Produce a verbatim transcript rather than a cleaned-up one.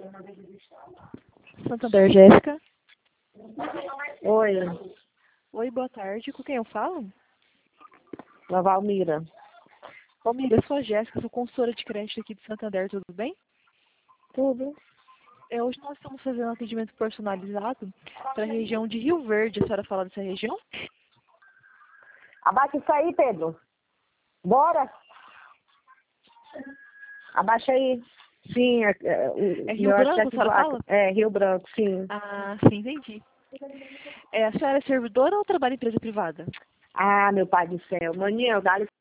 Santander, Jéssica. Oi, Oi, boa tarde. Com quem eu falo? a Valmira. Ô, amiga, eu sou a Jéssica, sou consultora de crédito aqui de Santander, tudo bem? Tudo. É, hoje nós estamos fazendo um atendimento personalizado para a região de Rio Verde. A senhora fala dessa região? Abaixa isso aí, Pedro. Bora. Abaixa aí. Sim, é, é, o É Rio meu Branco, a arquiteto senhora do- fala? É, Rio Branco, sim. Ah, sim, entendi. É, a senhora é servidora ou trabalha em empresa privada? Ah, meu pai do céu. Maninha, dá